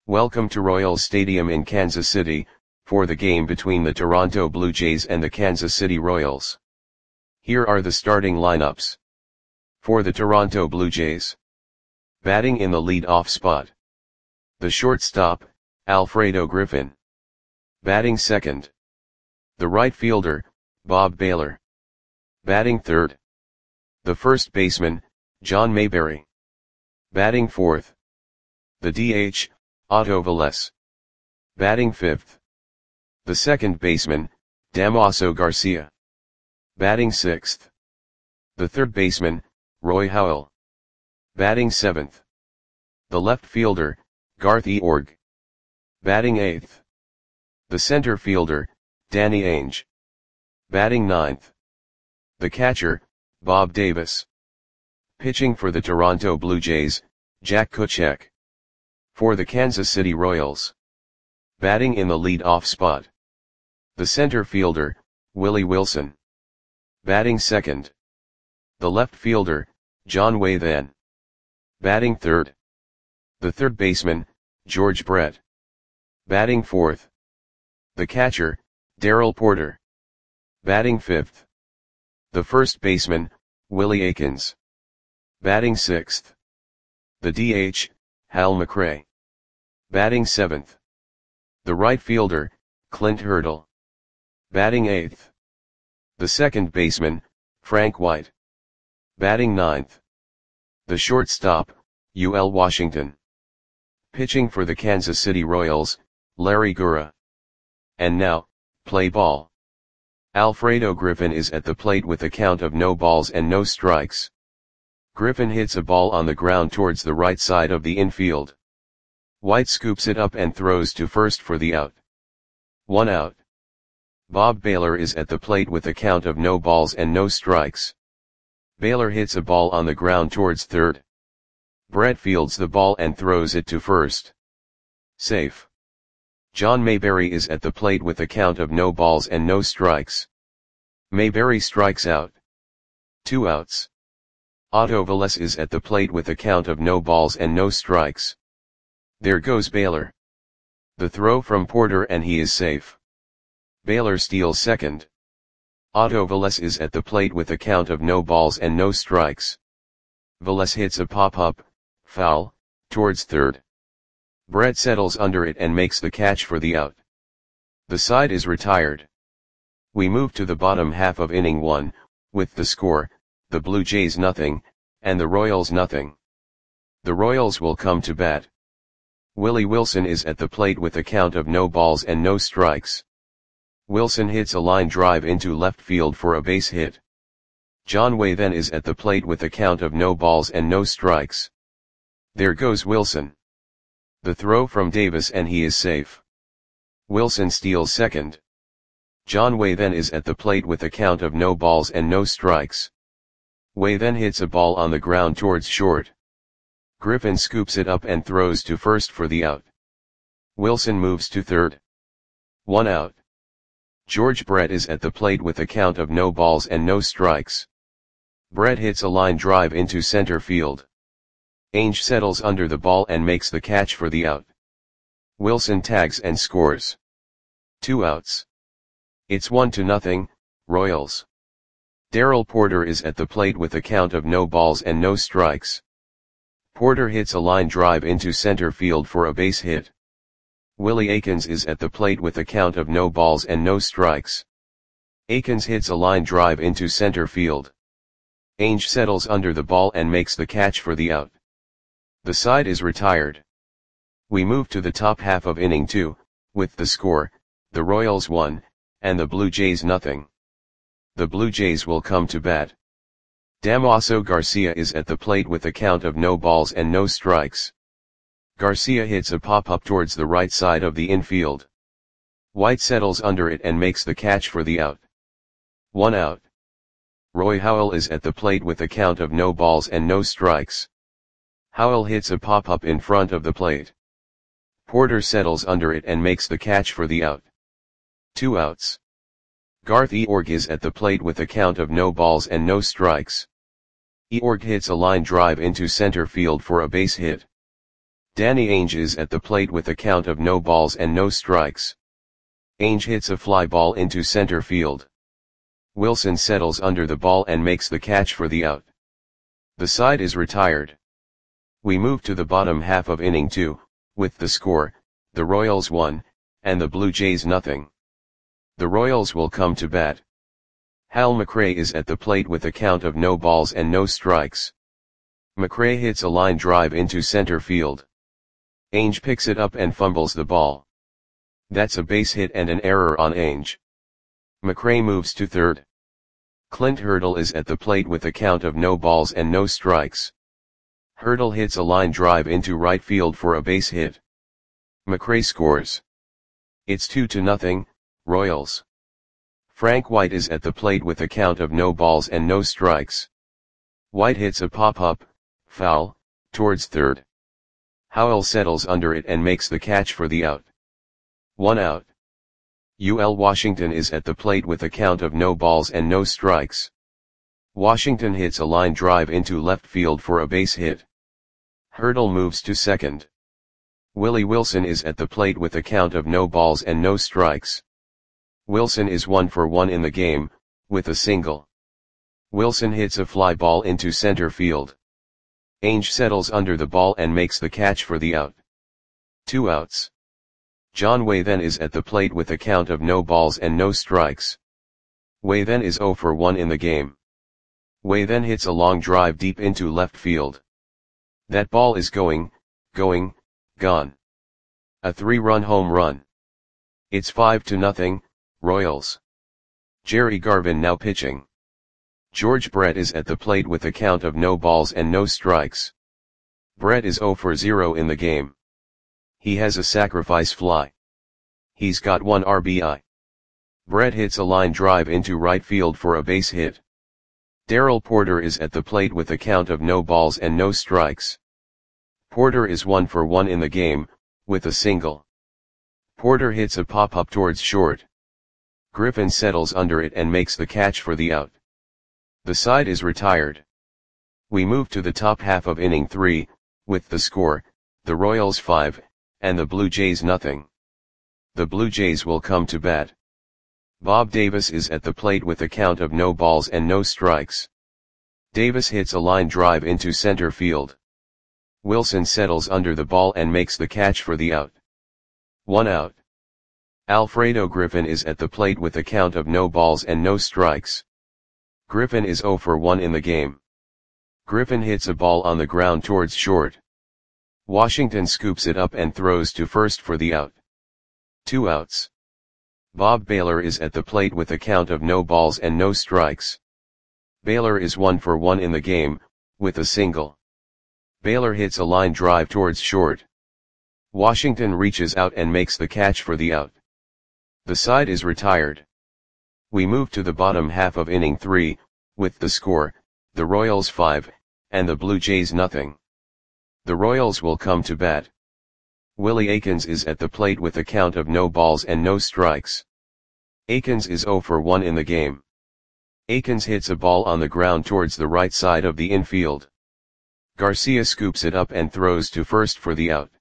Welcome to Royals Stadium in Kansas City, for the game between the Toronto Blue Jays and the Kansas City Royals. Here are the starting lineups. For the Toronto Blue Jays. Batting in the lead-off spot. The shortstop, Alfredo Griffin. Batting second. The right fielder, Bob Baylor. Batting third. The first baseman, John Mayberry. Batting fourth. The DH, Otto Velez. Batting fifth. The second baseman, Damaso Garcia. Batting sixth. The third baseman, Roy Howell. Batting seventh. The left fielder, Garth Eorg. Batting eighth. The center fielder, Danny Ainge. Batting ninth. The catcher, Bob Davis. Pitching for the Toronto Blue Jays, Jack Kuchek. For the Kansas City Royals. Batting in the lead-off spot. The center fielder, Willie Wilson. Batting second. The left fielder, John Waythan. Batting third. The third baseman, George Brett. Batting fourth. The catcher, Darrell Porter. Batting fifth. The first baseman, Willie Aikens. Batting sixth. The DH, Hal McRae. Batting seventh. The right fielder, Clint Hurdle. Batting eighth. The second baseman, Frank White. Batting ninth. The shortstop, UL Washington. Pitching for the Kansas City Royals, Larry Gura. And now, play ball. Alfredo Griffin is at the plate with a count of no balls and no strikes. Griffin hits a ball on the ground towards the right side of the infield. White scoops it up and throws to first for the out. 1 out. Bob Baylor is at the plate with a count of no balls and no strikes. Baylor hits a ball on the ground towards third. Brett fields the ball and throws it to first. Safe. John Mayberry is at the plate with a count of no balls and no strikes. Mayberry strikes out. 2 outs. Otto Velez is at the plate with a count of no balls and no strikes. There goes Baylor. The throw from Porter and he is safe. Baylor steals second. Otto Velez is at the plate with a count of no balls and no strikes. Velez hits a pop-up, foul, towards third. Brett settles under it and makes the catch for the out. The side is retired. We move to the bottom half of inning 1, with the score, the Blue Jays nothing, and the Royals nothing. The Royals will come to bat. Willie Wilson is at the plate with a count of no balls and no strikes. Wilson hits a line drive into left field for a base hit. John Waythan is at the plate with a count of no balls and no strikes. There goes Wilson. The throw from Davis and he is safe. Wilson steals second. John Waythan is at the plate with a count of no balls and no strikes. Waythan hits a ball on the ground towards short. Griffin scoops it up and throws to first for the out. Wilson moves to third. 1 out. George Brett is at the plate with a count of no balls and no strikes. Brett hits a line drive into center field. Ainge settles under the ball and makes the catch for the out. Wilson tags and scores. 2 outs. It's 1-0, Royals. Darrell Porter is at the plate with a count of no balls and no strikes. Porter hits a line drive into center field for a base hit. Willie Aikens is at the plate with a count of no balls and no strikes. Aikens hits a line drive into center field. Ainge settles under the ball and makes the catch for the out. The side is retired. We move to the top half of inning 2, with the score, the Royals 1, and the Blue Jays nothing. The Blue Jays will come to bat. Damaso Garcia is at the plate with a count of no balls and no strikes. Garcia hits a pop-up towards the right side of the infield. White settles under it and makes the catch for the out. 1 out. Roy Howell is at the plate with a count of no balls and no strikes. Howell hits a pop-up in front of the plate. Porter settles under it and makes the catch for the out. 2 outs. Garth Eorg is at the plate with a count of no balls and no strikes. Eorg hits a line drive into center field for a base hit. Danny Ainge is at the plate with a count of no balls and no strikes. Ainge hits a fly ball into center field. Wilson settles under the ball and makes the catch for the out. The side is retired. We move to the bottom half of inning 2, with the score, the Royals 1, and the Blue Jays nothing. The Royals will come to bat. Hal McRae is at the plate with a count of no balls and no strikes. McRae hits a line drive into center field. Ainge picks it up and fumbles the ball. That's a base hit and an error on Ainge. McRae moves to third. Clint Hurdle is at the plate with a count of no balls and no strikes. Hurdle hits a line drive into right field for a base hit. McRae scores. It's 2-0, Royals. Frank White is at the plate with a count of no balls and no strikes. White hits a pop-up, foul, towards third. Howell settles under it and makes the catch for the out. 1 out. UL Washington is at the plate with a count of no balls and no strikes. Washington hits a line drive into left field for a base hit. Hurdle moves to second. Willie Wilson is at the plate with a count of no balls and no strikes. Wilson is 1 for 1 in the game, with a single. Wilson hits a fly ball into center field. Ainge settles under the ball and makes the catch for the out. 2 outs. John Way then is at the plate with a count of no balls and no strikes. Way then is 0 for 1 in the game. Way then hits a long drive deep into left field. That ball is gone. A 3-run home run. It's 5-0, Royals. Jerry Garvin now pitching. George Brett is at the plate with a count of no balls and no strikes. Brett is 0 for 0 in the game. He has a sacrifice fly. He's got 1 RBI. Brett hits a line drive into right field for a base hit. Darrell Porter is at the plate with a count of no balls and no strikes. Porter is 1 for 1 in the game, with a single. Porter hits a pop-up towards short. Griffin settles under it and makes the catch for the out. The side is retired. We move to the top half of inning 3, with the score, the Royals 5, and the Blue Jays nothing. The Blue Jays will come to bat. Bob Davis is at the plate with a count of no balls and no strikes. Davis hits a line drive into center field. Wilson settles under the ball and makes the catch for the out. 1 out. Alfredo Griffin is at the plate with a count of no balls and no strikes. Griffin is 0 for 1 in the game. Griffin hits a ball on the ground towards short. Washington scoops it up and throws to first for the out. 2 outs. Bob Baylor is at the plate with a count of no balls and no strikes. Baylor is 1 for 1 in the game, with a single. Baylor hits a line drive towards short. Washington reaches out and makes the catch for the out. The side is retired. We move to the bottom half of inning 3, with the score, the Royals 5, and the Blue Jays nothing. The Royals will come to bat. Willie Aikens is at the plate with a count of no balls and no strikes. Aikens is 0 for 1 in the game. Aikens hits a ball on the ground towards the right side of the infield. Garcia scoops it up and throws to first for the out.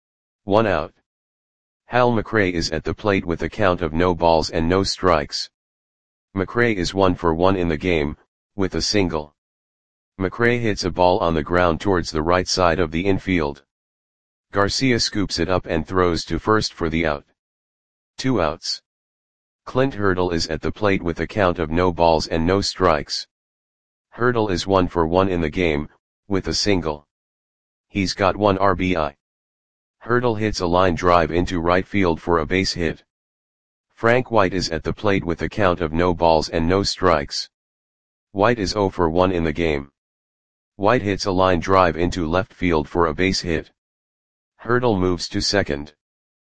1 out. Hal McRae is at the plate with a count of no balls and no strikes. McRae is 1 for 1 in the game, with a single. McRae hits a ball on the ground towards the right side of the infield. Garcia scoops it up and throws to first for the out. 2 outs. Clint Hurdle is at the plate with a count of no balls and no strikes. Hurdle is 1 for 1 in the game, with a single. He's got 1 RBI. Hurdle hits a line drive into right field for a base hit. Frank White is at the plate with a count of no balls and no strikes. White is 0 for 1 in the game. White hits a line drive into left field for a base hit. Hurdle moves to second.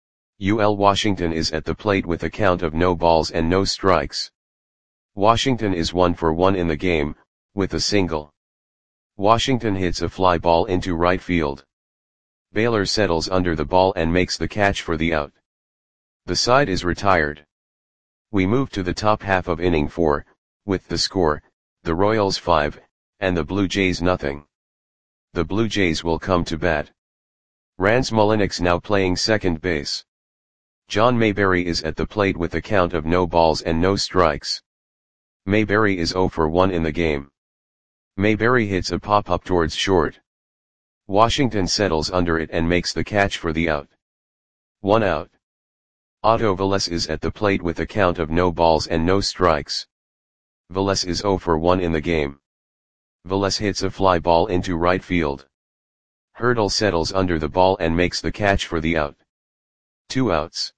UL Washington is at the plate with a count of no balls and no strikes. Washington is 1 for 1 in the game, with a single. Washington hits a fly ball into right field. Baylor settles under the ball and makes the catch for the out. The side is retired. We move to the top half of inning 4, with the score, the Royals 5, and the Blue Jays nothing. The Blue Jays will come to bat. Rance Mulliniks now playing second base. John Mayberry is at the plate with a count of no balls and no strikes. Mayberry is 0 for 1 in the game. Mayberry hits a pop-up towards short. Washington settles under it and makes the catch for the out. 1 out. Otto Velez is at the plate with a count of no balls and no strikes. Velez is 0 for 1 in the game. Velez hits a fly ball into right field. Hurdle settles under the ball and makes the catch for the out. 2 outs.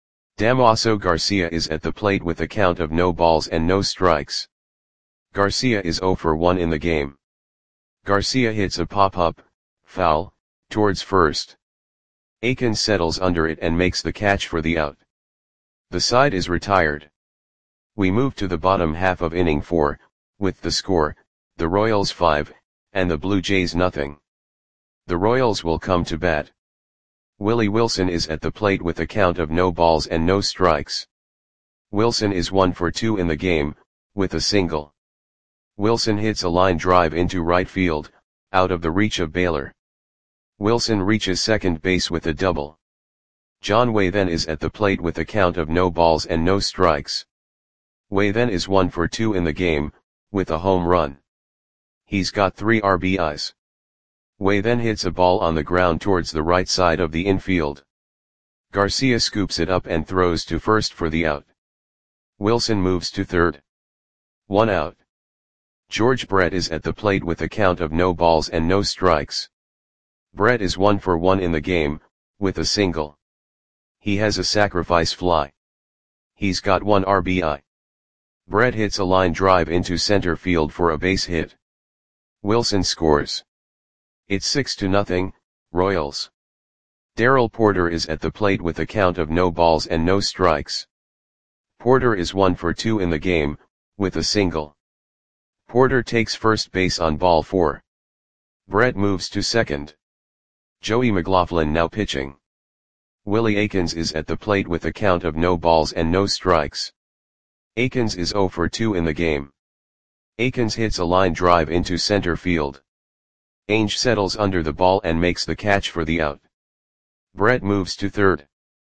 Damaso Garcia is at the plate with a count of no balls and no strikes. Garcia is 0 for 1 in the game. Garcia hits a pop-up, foul, towards first. Aikens settles under it and makes the catch for the out. The side is retired. We move to the bottom half of inning 4, with the score, the Royals 5, and the Blue Jays nothing. The Royals will come to bat. Willie Wilson is at the plate with a count of no balls and no strikes. Wilson is 1 for 2 in the game, with a single. Wilson hits a line drive into right field, out of the reach of Baylor. Wilson reaches second base with a double. John Way then is at the plate with a count of no balls and no strikes. Way then is 1 for 2 in the game, with a home run. He's got 3 RBIs. Way then hits a ball on the ground towards the right side of the infield. Garcia scoops it up and throws to first for the out. Wilson moves to third. 1 out. George Brett is at the plate with a count of no balls and no strikes. Brett is 1 for 1 in the game, with a single. He has a sacrifice fly. He's got 1 RBI. Brett hits a line drive into center field for a base hit. Wilson scores. It's 6-0, Royals. Darrell Porter is at the plate with a count of no balls and no strikes. Porter is 1 for 2 in the game, with a single. Porter takes first base on ball 4. Brett moves to second. Joey McLaughlin now pitching. Willie Aikens is at the plate with a count of no balls and no strikes. Aikens is 0 for 2 in the game. Aikens hits a line drive into center field. Ainge settles under the ball and makes the catch for the out. Brett moves to third.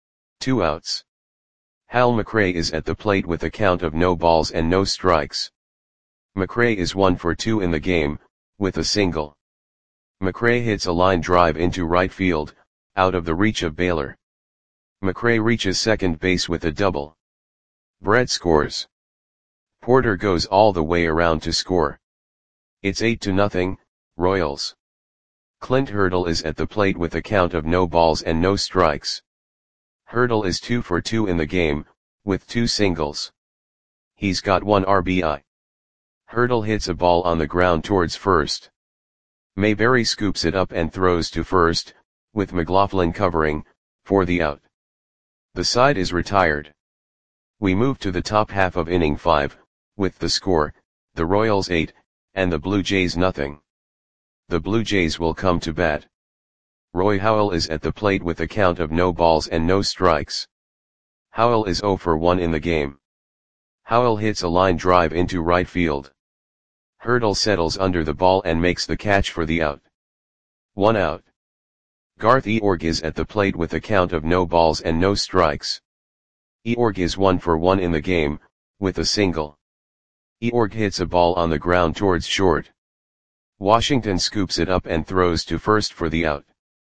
2 outs. Hal McRae is at the plate with a count of no balls and no strikes. McRae is 1 for 2 in the game, with a single. McRae hits a line drive into right field, out of the reach of Baylor. McRae reaches second base with a double. Brett scores. Porter goes all the way around to score. It's 8-0, Royals. Clint Hurdle is at the plate with a count of no balls and no strikes. Hurdle is 2 for 2 in the game, with 2 singles. He's got 1 RBI. Hurdle hits a ball on the ground towards first. Mayberry scoops it up and throws to first, with McLaughlin covering, for the out. The side is retired. We move to the top half of inning 5, with the score, the Royals 8, and the Blue Jays nothing. The Blue Jays will come to bat. Roy Howell is at the plate with a count of no balls and no strikes. Howell is 0 for 1 in the game. Howell hits a line drive into right field. Hurdle settles under the ball and makes the catch for the out. 1 out. Garth Eorg is at the plate with a count of no balls and no strikes. Eorg is 1 for 1 in the game, with a single. Eorg hits a ball on the ground towards short. Washington scoops it up and throws to first for the out.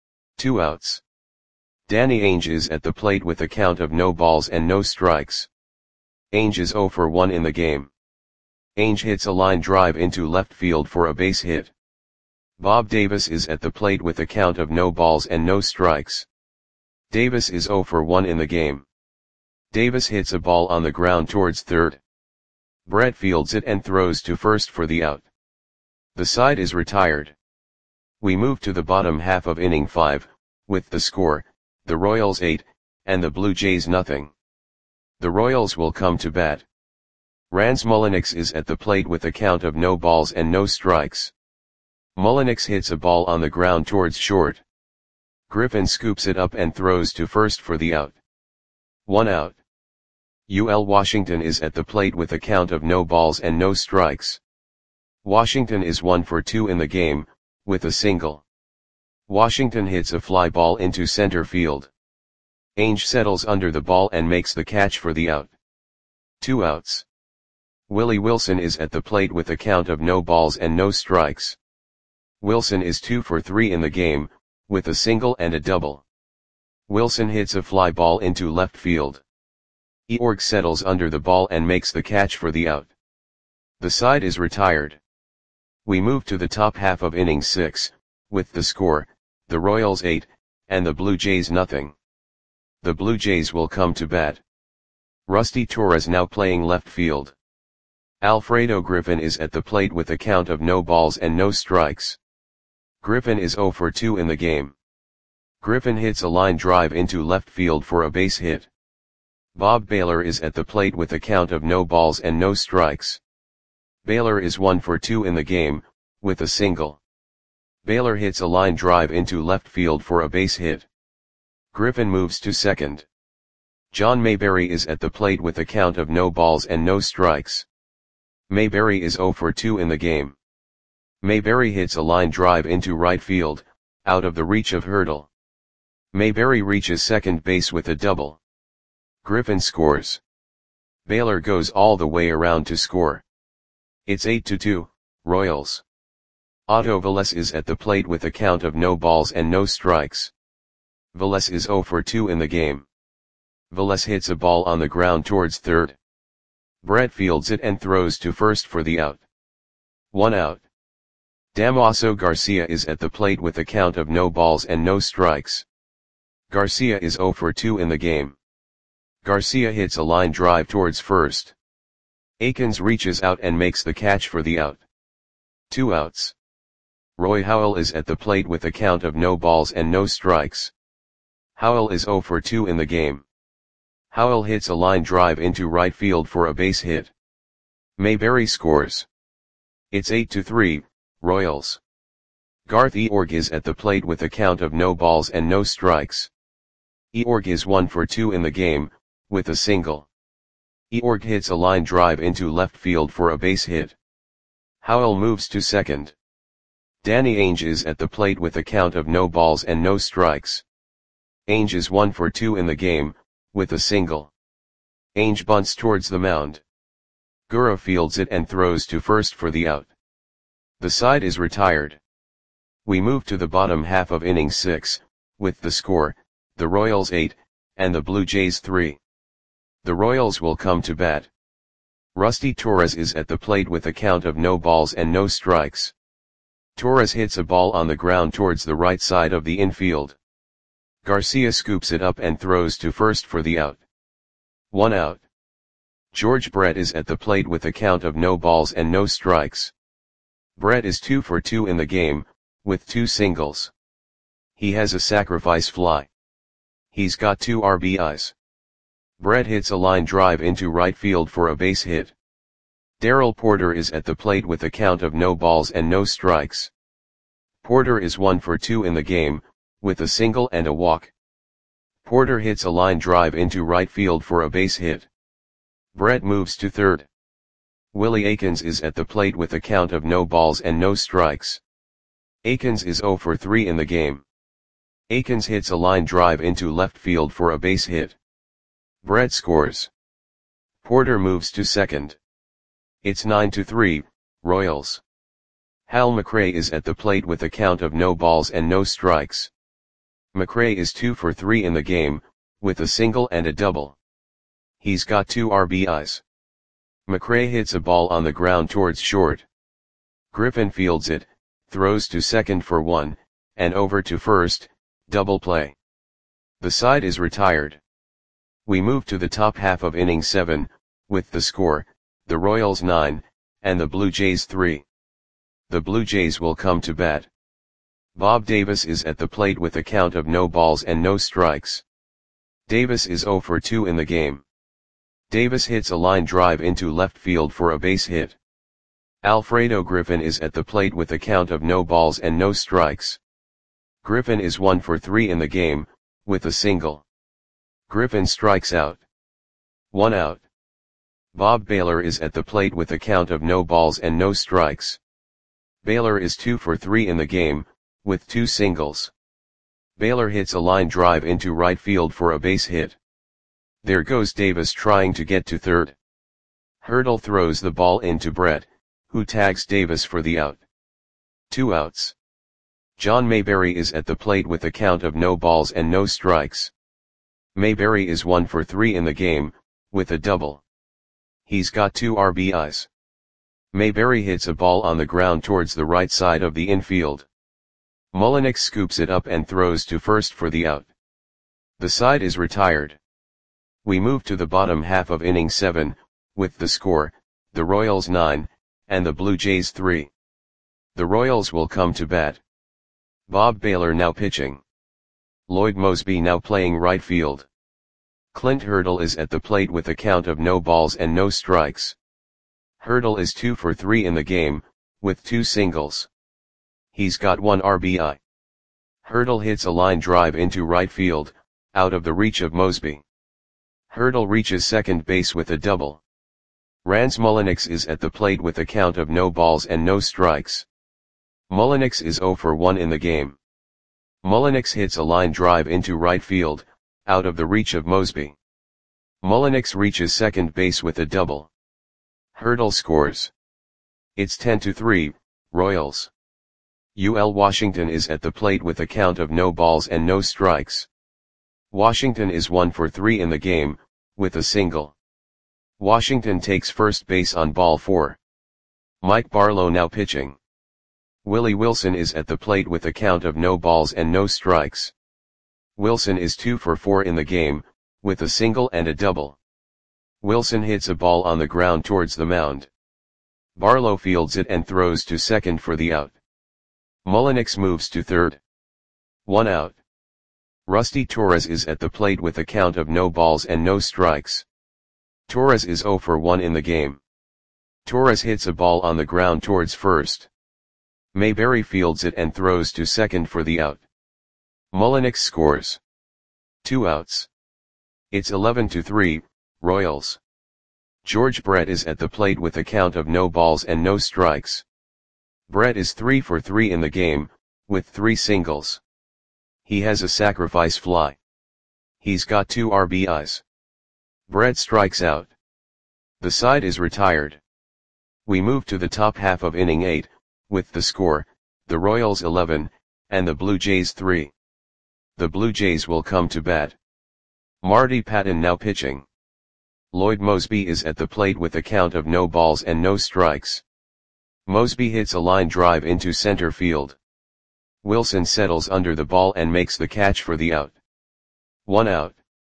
2 outs. Danny Ainge is at the plate with a count of no balls and no strikes. Ainge is 0 for 1 in the game. Ainge hits a line drive into left field for a base hit. Bob Davis is at the plate with a count of no balls and no strikes. Davis is 0 for 1 in the game. Davis hits a ball on the ground towards third. Brett fields it and throws to first for the out. The side is retired. We move to the bottom half of inning 5, with the score, the Royals 8, and the Blue Jays nothing. The Royals will come to bat. Rance Mulliniks is at the plate with a count of no balls and no strikes. Mulliniks hits a ball on the ground towards short. Griffin scoops it up and throws to first for the out. 1 out. UL Washington is at the plate with a count of no balls and no strikes. Washington is 1 for 2 in the game, with a single. Washington hits a fly ball into center field. Ainge settles under the ball and makes the catch for the out. 2 outs. Willie Wilson is at the plate with a count of no balls and no strikes. Wilson is 2 for 3 in the game, with a single and a double. Wilson hits a fly ball into left field. Eorg settles under the ball and makes the catch for the out. The side is retired. We move to the top half of inning 6, with the score, the Royals 8, and the Blue Jays nothing. The Blue Jays will come to bat. Rusty Torres now playing left field. Alfredo Griffin is at the plate with a count of no balls and no strikes. Griffin is 0 for 2 in the game. Griffin hits a line drive into left field for a base hit. Bob Baylor is at the plate with a count of no balls and no strikes. Baylor is 1 for 2 in the game, with a single. Baylor hits a line drive into left field for a base hit. Griffin moves to second. John Mayberry is at the plate with a count of no balls and no strikes. Mayberry is 0 for 2 in the game. Mayberry hits a line drive into right field, out of the reach of Hurdle. Mayberry reaches second base with a double. Griffin scores. Baylor goes all the way around to score. It's 8-2, Royals. Otto Velez is at the plate with a count of no balls and no strikes. Velez is 0 for 2 in the game. Velez hits a ball on the ground towards third. Brett fields it and throws to first for the out. 1 out. Damaso Garcia is at the plate with a count of no balls and no strikes. Garcia is 0 for 2 in the game. Garcia hits a line drive towards first. Akins reaches out and makes the catch for the out. 2 outs. Roy Howell is at the plate with a count of no balls and no strikes. Howell is 0 for 2 in the game. Howell hits a line drive into right field for a base hit. Mayberry scores. It's 8-3, Royals. Garth Eorg is at the plate with a count of no balls and no strikes. Eorg is 1 for 2 in the game, with a single. Eorg hits a line drive into left field for a base hit. Howell moves to second. Danny Ainge is at the plate with a count of no balls and no strikes. Ainge is 1 for 2 in the game, with a single. Ainge bunts towards the mound. Gura fields it and throws to first for the out. The side is retired. We move to the bottom half of inning 6, with the score, the Royals 8, and the Blue Jays 3. The Royals will come to bat. Rusty Torres is at the plate with a count of no balls and no strikes. Torres hits a ball on the ground towards the right side of the infield. Garcia scoops it up and throws to first for the out. 1 out. George Brett is at the plate with a count of no balls and no strikes. Brett is 2 for 2 in the game, with 2 singles. He has a sacrifice fly. He's got 2 RBIs. Brett hits a line drive into right field for a base hit. Darrell Porter is at the plate with a count of no balls and no strikes. Porter is 1 for 2 in the game, with a single and a walk. Porter hits a line drive into right field for a base hit. Brett moves to third. Willie Akins is at the plate with a count of no balls and no strikes. Akins is 0 for 3 in the game. Akins hits a line drive into left field for a base hit. Brett scores. Porter moves to second. It's 9-3, Royals. Hal McRae is at the plate with a count of no balls and no strikes. McRae is 2 for 3 in the game, with a single and a double. He's got 2 RBIs. McRae hits a ball on the ground towards short. Griffin fields it, throws to second for 1, and over to first, double play. The side is retired. We move to the top half of inning 7, with the score, the Royals 9, and the Blue Jays 3. The Blue Jays will come to bat. Bob Davis is at the plate with a count of no balls and no strikes. Davis is 0 for 2 in the game. Davis hits a line drive into left field for a base hit. Alfredo Griffin is at the plate with a count of no balls and no strikes. Griffin is 1 for 3 in the game, with a single. Griffin strikes out. 1 out. Bob Baylor is at the plate with a count of no balls and no strikes. Baylor is 2 for 3 in the game, with 2 singles. Baylor hits a line drive into right field for a base hit. There goes Davis trying to get to third. Hurdle throws the ball into Brett, who tags Davis for the out. 2 outs. John Mayberry is at the plate with a count of no balls and no strikes. Mayberry is 1 for 3 in the game, with a double. He's got 2 RBIs. Mayberry hits a ball on the ground towards the right side of the infield. Mullenix scoops it up and throws to first for the out. The side is retired. We move to the bottom half of inning 7, with the score, the Royals 9, and the Blue Jays 3. The Royals will come to bat. Bob Baylor now pitching. Lloyd Moseby now playing right field. Clint Hurdle is at the plate with a count of no balls and no strikes. Hurdle is 2 for 3 in the game, with 2 singles. He's got 1 RBI. Hurdle hits a line drive into right field, out of the reach of Moseby. Hurdle reaches second base with a double. Rance Mullenix is at the plate with a count of no balls and no strikes. Mullenix is 0 for 1 in the game. Mullenix hits a line drive into right field, out of the reach of Moseby. Mullenix reaches second base with a double. Hurdle scores. It's 10-3, Royals. UL Washington is at the plate with a count of no balls and no strikes. Washington is 1 for 3 in the game, with a single. Washington takes first base on ball 4. Mike Barlow now pitching. Willie Wilson is at the plate with a count of no balls and no strikes. Wilson is 2 for 4 in the game, with a single and a double. Wilson hits a ball on the ground towards the mound. Barlow fields it and throws to second for the out. Mullenix moves to third. 1 out. Rusty Torres is at the plate with a count of no balls and no strikes. Torres is 0 for 1 in the game. Torres hits a ball on the ground towards first. Mayberry fields it and throws to second for the out. Mullenix scores. 2 outs. It's 11-3, Royals. George Brett is at the plate with a count of no balls and no strikes. Brett is 3 for 3 in the game, with 3 singles. He has a sacrifice fly. He's got 2 RBIs. Brett strikes out. The side is retired. We move to the top half of inning 8, with the score, the Royals 11, and the Blue Jays 3. The Blue Jays will come to bat. Marty Patton now pitching. Lloyd Moseby is at the plate with a count of no balls and no strikes. Moseby hits a line drive into center field. Wilson settles under the ball and makes the catch for the out. 1 out.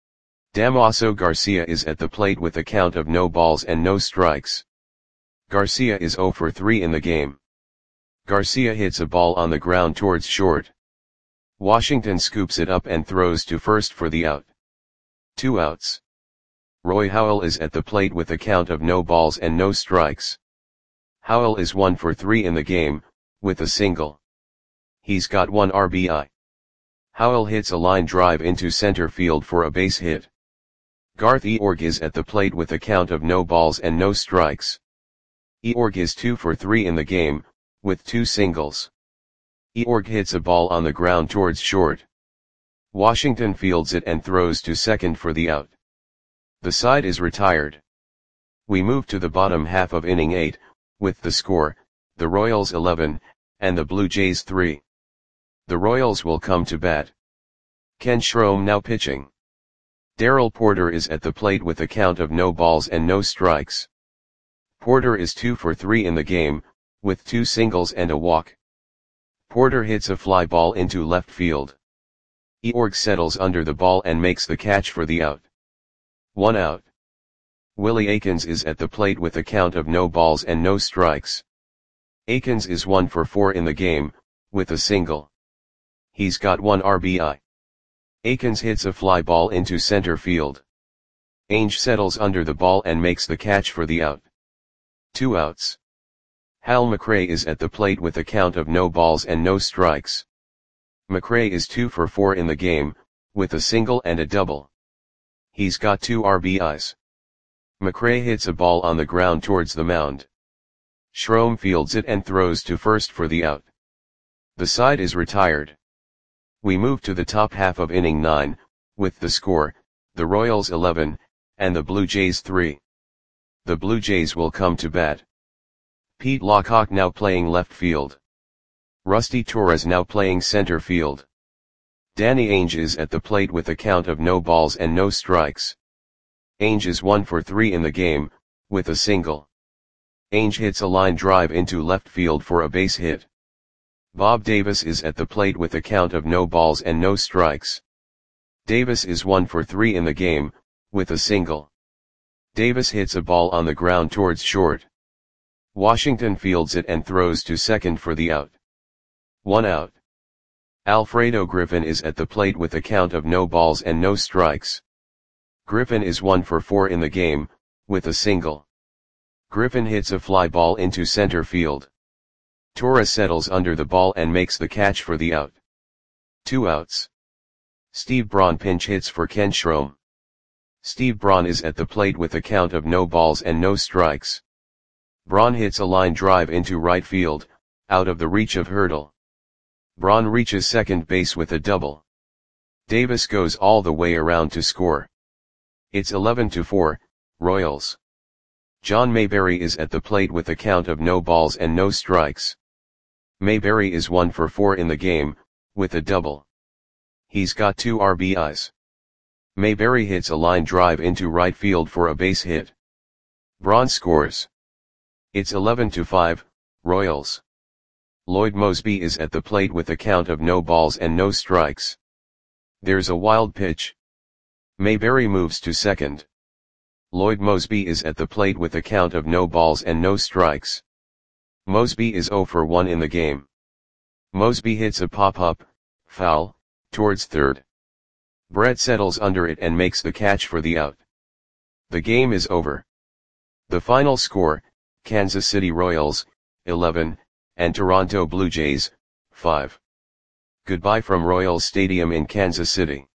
Damaso Garcia is at the plate with a count of no balls and no strikes. Garcia is 0 for 3 in the game. Garcia hits a ball on the ground towards short. Washington scoops it up and throws to first for the out. 2 outs. Roy Howell is at the plate with a count of no balls and no strikes. Howell is 1 for 3 in the game, with a single. He's got 1 RBI. Howell hits a line drive into center field for a base hit. Garth Eorg is at the plate with a count of no balls and no strikes. Eorg is 2 for 3 in the game, with 2 singles. Eorg hits a ball on the ground towards short. Washington fields it and throws to second for the out. The side is retired. We move to the bottom half of inning 8, with the score, the Royals 11, and the Blue Jays 3. The Royals will come to bat. Ken Schroem now pitching. Darrell Porter is at the plate with a count of no balls and no strikes. Porter is 2 for 3 in the game, with 2 singles and a walk. Porter hits a fly ball into left field. Eorg settles under the ball and makes the catch for the out. 1 out. Willie Aikens is at the plate with a count of no balls and no strikes. Aikens is 1 for 4 in the game, with a single. He's got 1 RBI. Aikens hits a fly ball into center field. Ainge settles under the ball and makes the catch for the out. 2 outs. Hal McRae is at the plate with a count of no balls and no strikes. McRae is 2 for 4 in the game, with a single and a double. He's got 2 RBIs. McRae hits a ball on the ground towards the mound. Schroem fields it and throws to first for the out. The side is retired. We move to the top half of inning 9, with the score, the Royals 11, and the Blue Jays 3. The Blue Jays will come to bat. Pete Lockhart now playing left field. Rusty Torres now playing center field. Danny Ainge is at the plate with a count of no balls and no strikes. Ainge is 1 for 3 in the game, with a single. Ainge hits a line drive into left field for a base hit. Bob Davis is at the plate with a count of no balls and no strikes. Davis is 1 for 3 in the game, with a single. Davis hits a ball on the ground towards short. Washington fields it and throws to second for the out. 1 out. Alfredo Griffin is at the plate with a count of no balls and no strikes. Griffin is 1 for 4 in the game, with a single. Griffin hits a fly ball into center field. Torres settles under the ball and makes the catch for the out. 2 outs. Steve Braun pinch hits for Ken Schrom. Steve Braun is at the plate with a count of no balls and no strikes. Braun hits a line drive into right field, out of the reach of Hurdle. Braun reaches second base with a double. Davis goes all the way around to score. It's 11-4, Royals. John Mayberry is at the plate with a count of no balls and no strikes. Mayberry is 1 for 4 in the game, with a double. He's got 2 RBIs. Mayberry hits a line drive into right field for a base hit. Braun scores. It's 11-5, Royals. Lloyd Moseby is at the plate with a count of no balls and no strikes. There's a wild pitch. Mayberry moves to second. Lloyd Moseby is at the plate with a count of no balls and no strikes. Moseby is 0 for 1 in the game. Moseby hits a pop-up, foul, towards third. Brett settles under it and makes the catch for the out. The game is over. The final score, Kansas City Royals, 11, and Toronto Blue Jays, 5. Goodbye from Royals Stadium in Kansas City.